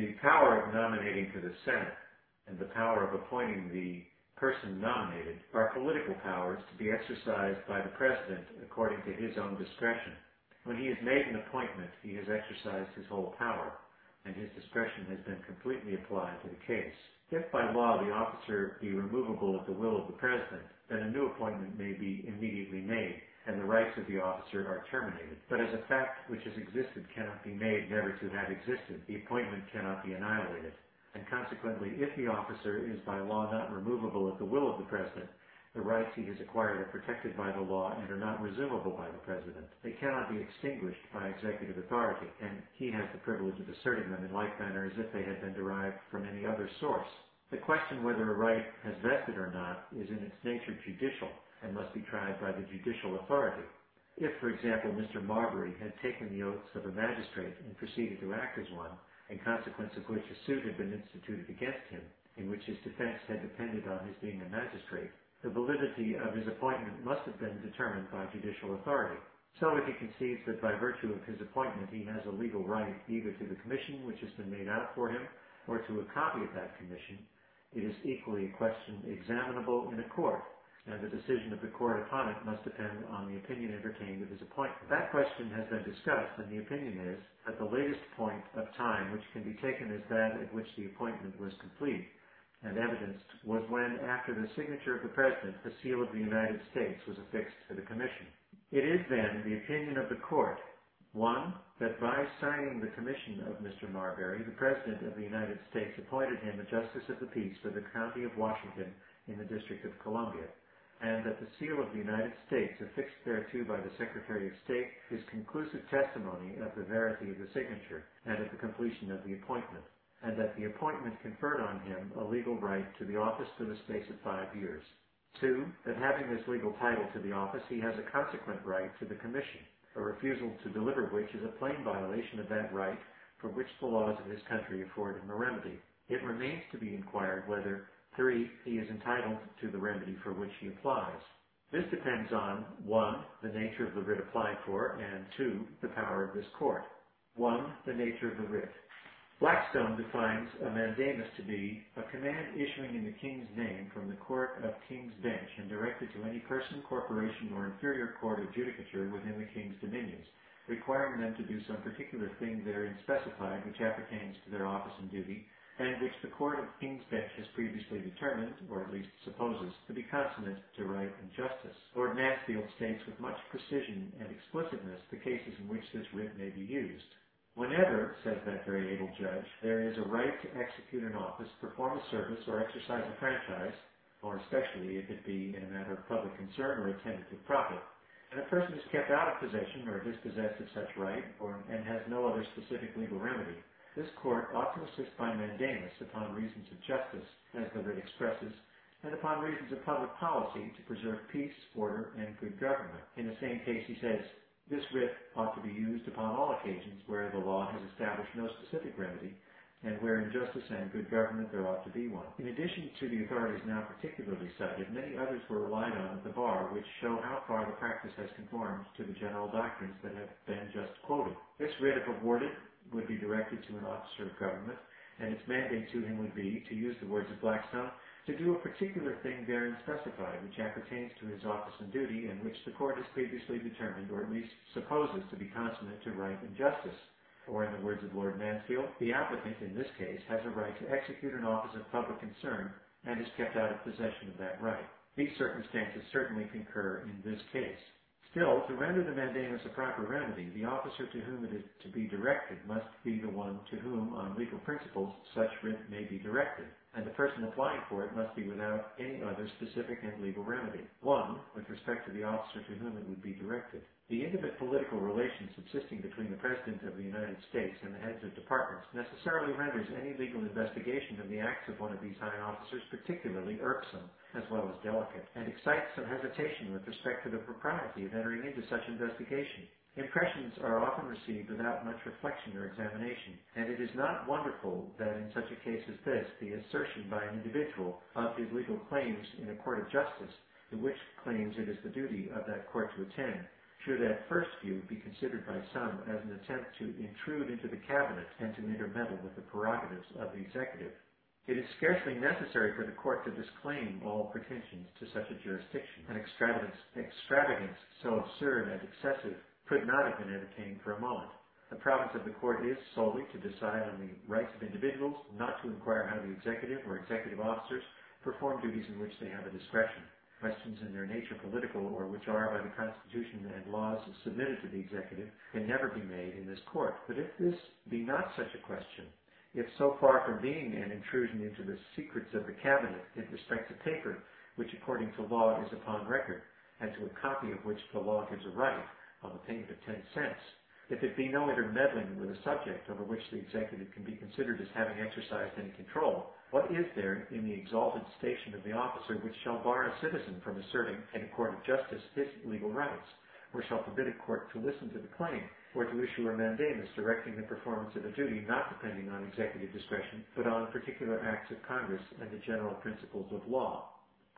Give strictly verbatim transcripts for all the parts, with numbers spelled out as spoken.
The power of nominating to the Senate and the power of appointing the person nominated are political powers to be exercised by the President according to his own discretion. When he has made an appointment, he has exercised his whole power, and his discretion has been completely applied to the case. If by law the officer be removable at the will of the President, then a new appointment may be immediately made, and the rights of the officer are terminated. But as a fact which has existed cannot be made never to have existed, the appointment cannot be annihilated. And consequently, if the officer is by law not removable at the will of the President, the rights he has acquired are protected by the law and are not resumable by the President. They cannot be extinguished by executive authority, and he has the privilege of asserting them in like manner as if they had been derived from any other source. The question whether a right has vested or not is in its nature judicial and must be tried by the judicial authority. If, for example, Mister Marbury had taken the oaths of a magistrate and proceeded to act as one, in consequence of which a suit had been instituted against him, in which his defense had depended on his being a magistrate, the validity of his appointment must have been determined by judicial authority. So if he concedes that by virtue of his appointment he has a legal right either to the commission which has been made out for him or to a copy of that commission, it is equally a question examinable in a court, and the decision of the court upon it must depend on the opinion entertained of his appointment. That question has been discussed, and the opinion is that the latest point of time which can be taken as that at which the appointment was complete and evidenced was when, after the signature of the President, the seal of the United States was affixed to the commission. It is then the opinion of the court, one, that by signing the commission of Mister Marbury, the President of the United States appointed him a Justice of the Peace for the County of Washington in the District of Columbia, and that the seal of the United States affixed thereto by the Secretary of State is conclusive testimony of the verity of the signature and of the completion of the appointment, and that the appointment conferred on him a legal right to the office for the space of five years. Two, that having this legal title to the office, he has a consequent right to the commission, a refusal to deliver which is a plain violation of that right for which the laws of his country afford him a remedy. It remains to be inquired whether Three, he is entitled to the remedy for which he applies. This depends on, one, the nature of the writ applied for, and two, the power of this court. One, the nature of the writ. Blackstone defines a mandamus to be a command issuing in the King's name from the Court of King's Bench and directed to any person, corporation, or inferior court of judicature within the King's dominions, requiring them to do some particular thing therein specified which appertains to their office and duty, and which the Court of King's Bench has previously determined, or at least supposes, to be consonant to right and justice. Lord Mansfield states with much precision and explicitness the cases in which this writ may be used. Whenever, says that very able judge, there is a right to execute an office, perform a service, or exercise a franchise, more especially if it be in a matter of public concern or attended with profit, and a person is kept out of possession or dispossessed of such right, or, and has no other specific legal remedy, this court ought to assist by mandamus upon reasons of justice, as the writ expresses, and upon reasons of public policy to preserve peace, order, and good government. In the same case, he says, this writ ought to be used upon all occasions where the law has established no specific remedy, and where in justice and good government there ought to be one. In addition to the authorities now particularly cited, many others were relied on at the bar, which show how far the practice has conformed to the general doctrines that have been just quoted. This writ, if awarded, would be directed to an officer of government, and its mandate to him would be, to use the words of Blackstone, to do a particular thing therein specified, which appertains to his office and duty, and which the court has previously determined, or at least supposes to be consonant to right and justice. Or in the words of Lord Mansfield, the applicant, in this case, has a right to execute an office of public concern, and is kept out of possession of that right. These circumstances certainly concur in this case. Still, to render the mandamus a proper remedy, the officer to whom it is to be directed must be the one to whom, on legal principles, such writ may be directed, and the person applying for it must be without any other specific and legal remedy. One, with respect to the officer to whom it would be directed. The intimate political relation subsisting between the President of the United States and the heads of departments necessarily renders any legal investigation of the acts of one of these high officers particularly irksome, as well as delicate, and excites some hesitation with respect to the propriety of entering into such investigation. Impressions are often received without much reflection or examination, and it is not wonderful that in such a case as this, the assertion by an individual of his legal claims in a court of justice, to which claims it is the duty of that court to attend, should at first view be considered by some as an attempt to intrude into the cabinet and to intermeddle with the prerogatives of the executive. It is scarcely necessary for the court to disclaim all pretensions to such a jurisdiction. An extravagance, extravagance so absurd and excessive could not have been entertained for a moment. The province of the court is solely to decide on the rights of individuals, not to inquire how the executive or executive officers perform duties in which they have a discretion. Questions in their nature political or which are by the Constitution and laws submitted to the executive can never be made in this court. But if this be not such a question, if so far from being an intrusion into the secrets of the cabinet, it respects a paper which according to law is upon record, and to a copy of which the law gives a right on the payment of ten cents, if it be no intermeddling with a subject over which the executive can be considered as having exercised any control, what is there in the exalted station of the officer which shall bar a citizen from asserting in a court of justice his legal rights, or shall forbid a court to listen to the claim, or to issue a mandamus directing the performance of a duty not depending on executive discretion, but on particular acts of Congress and the general principles of law?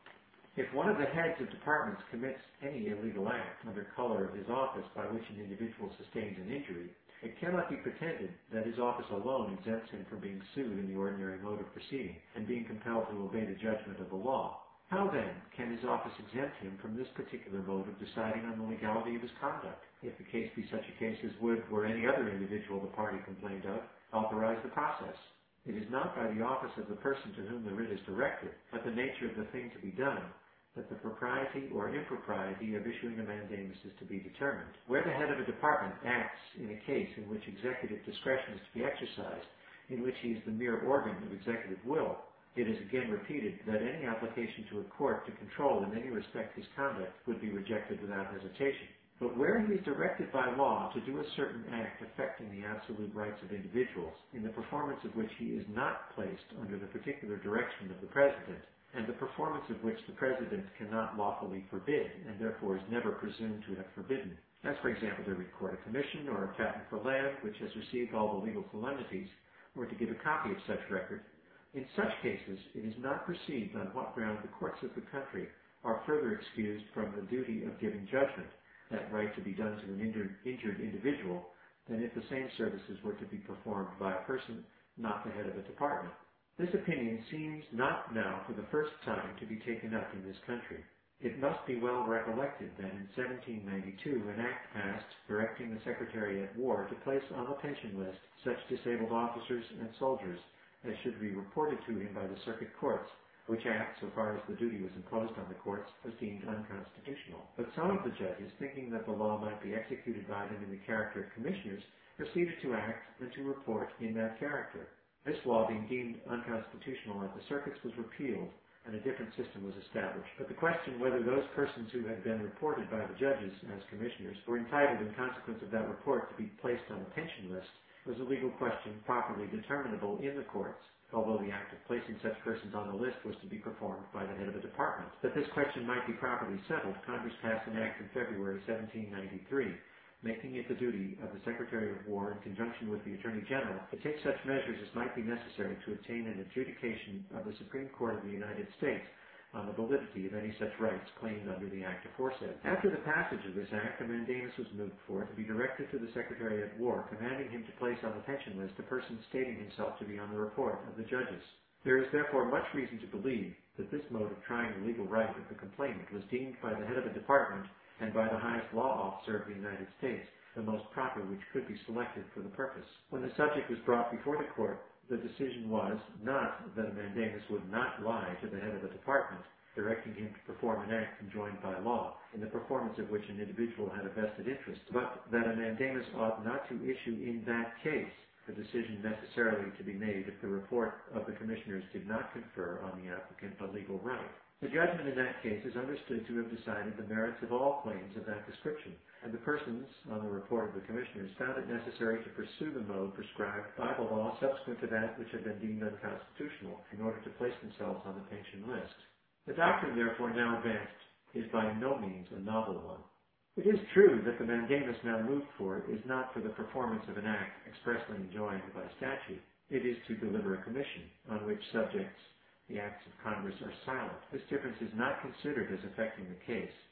If one of the heads of departments commits any illegal act under color of his office by which an individual sustains an injury, it cannot be pretended that his office alone exempts him from being sued in the ordinary mode of proceeding and being compelled to obey the judgment of the law. How then can his office exempt him from this particular mode of deciding on the legality of his conduct, if the case be such a case as would, were any other individual the party complained of, authorize the process? It is not by the office of the person to whom the writ is directed, but the nature of the thing to be done, that the propriety or impropriety of issuing a mandamus is to be determined. Where the head of a department acts in a case in which executive discretion is to be exercised, in which he is the mere organ of executive will, it is again repeated that any application to a court to control in any respect his conduct would be rejected without hesitation. But where he is directed by law to do a certain act affecting the absolute rights of individuals, in the performance of which he is not placed under the particular direction of the President, and the performance of which the President cannot lawfully forbid, and therefore is never presumed to have forbidden, as for example to record a commission or a patent for land which has received all the legal solemnities, or to give a copy of such record, in such cases, it is not perceived on what ground the courts of the country are further excused from the duty of giving judgment, that right to be done to an injured, injured individual, than if the same services were to be performed by a person not the head of a department. This opinion seems not now for the first time to be taken up in this country. It must be well recollected that in seventeen ninety-two an act passed directing the Secretary at War to place on the pension list such disabled officers and soldiers as should be reported to him by the circuit courts, which act, so far as the duty was imposed on the courts, was deemed unconstitutional. But some of the judges, thinking that the law might be executed by them in the character of commissioners, proceeded to act and to report in that character. This law being deemed unconstitutional at the circuits was repealed, and a different system was established. But the question whether those persons who had been reported by the judges as commissioners were entitled in consequence of that report to be placed on the pension list was a legal question properly determinable in the courts, although the act of placing such persons on the list was to be performed by the head of a department. That this question might be properly settled, Congress passed an act in February seventeen ninety-three, making it the duty of the Secretary of War in conjunction with the Attorney General to take such measures as might be necessary to obtain an adjudication of the Supreme Court of the United States on the validity of any such rights claimed under the act aforesaid. After the passage of this act, a mandamus was moved for to be directed to the Secretary at War, commanding him to place on the pension list a person stating himself to be on the report of the judges. There is therefore much reason to believe that this mode of trying the legal right of the complainant was deemed by the head of a department and by the highest law officer of the United States the most proper which could be selected for the purpose. When the subject was brought before the court, the decision was not that a mandamus would not lie to the head of a department, directing him to perform an act enjoined by law, in the performance of which an individual had a vested interest, but that a mandamus ought not to issue in that case, the decision necessarily to be made if the report of the commissioners did not confer on the applicant a legal right. The judgment in that case is understood to have decided the merits of all claims of that description, and the persons, on the report of the commissioners, found it necessary to pursue the mode prescribed by the law subsequent to that which had been deemed unconstitutional in order to place themselves on the pension list. The doctrine, therefore, now advanced is by no means a novel one. It is true that the mandamus now moved for is not for the performance of an act expressly enjoined by statute. It is to deliver a commission on which subjects the acts of Congress are silent. This difference is not considered as affecting the case.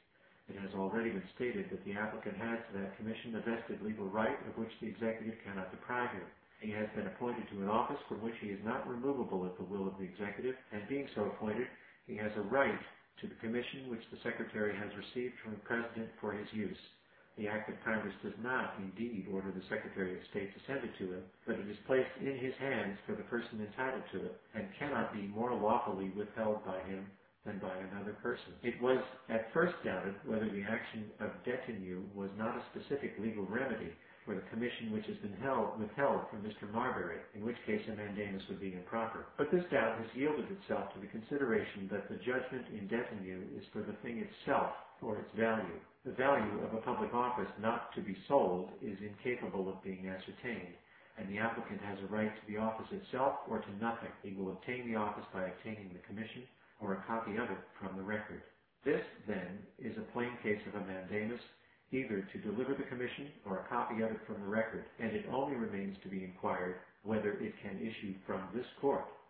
It has already been stated that the applicant has to that commission a vested legal right of which the executive cannot deprive him. He has been appointed to an office from which he is not removable at the will of the executive, and being so appointed, he has a right to the commission which the Secretary has received from the President for his use. The Act of Congress does not, indeed, order the Secretary of State to send it to him, but it is placed in his hands for the person entitled to it, and cannot be more lawfully withheld by him than by another person. It was at first doubted whether the action of detinue was not a specific legal remedy for the commission which has been held, withheld from Mister Marbury, in which case a mandamus would be improper. But this doubt has yielded itself to the consideration that the judgment in detinue is for the thing itself, or its value. The value of a public office not to be sold is incapable of being ascertained, and the applicant has a right to the office itself or to nothing. He will obtain the office by obtaining the commission or a copy of it from the record. This, then, is a plain case of a mandamus, either to deliver the commission or a copy of it from the record, and it only remains to be inquired whether it can issue from this court.